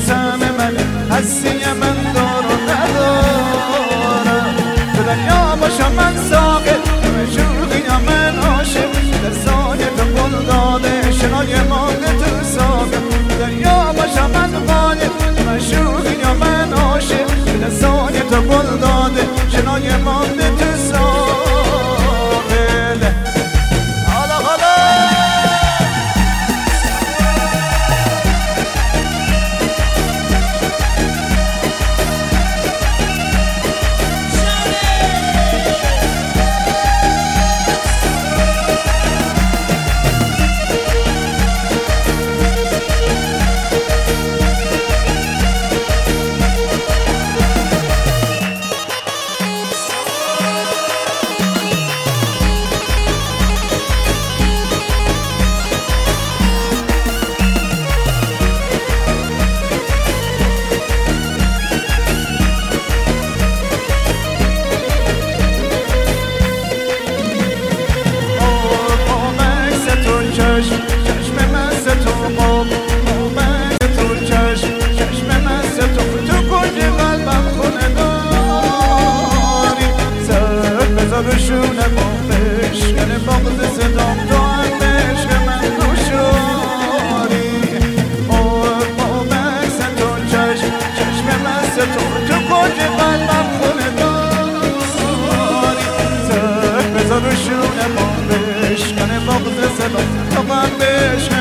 سهم من هستی من دار و ندارم تو دنیا باشم من ساقل شوقی من عاشق در سایه تو گل داده شنای مانده تو ساقل تو دنیا باشم من غالب من شوقی من عاشق در سایه تو گل داده شنای مانده تو ساقل چشم مست تو قوم مومن تو چشم مست تو کنج قلبم خونه داری سر بذار بشونه با بشکن بغض صدام تو هم عشق من گوشاری مومن تو چشم مست تو کنج قلبم خونه داری سر بذار بشونه با بشکن بغض صدام تو هم